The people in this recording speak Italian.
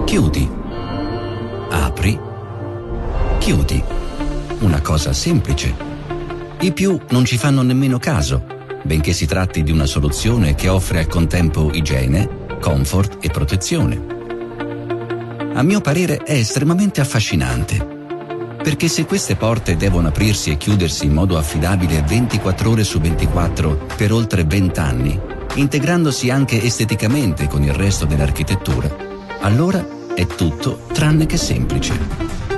chiudi, apri, chiudi. Una cosa semplice. I più non ci fanno nemmeno caso, benché si tratti di una soluzione che offre al contempo igiene, comfort e protezione. A mio parere è estremamente affascinante, perché se queste porte devono aprirsi e chiudersi in modo affidabile 24 ore su 24 per oltre 20 anni, integrandosi anche esteticamente con il resto dell'architettura, allora è tutto tranne che semplice.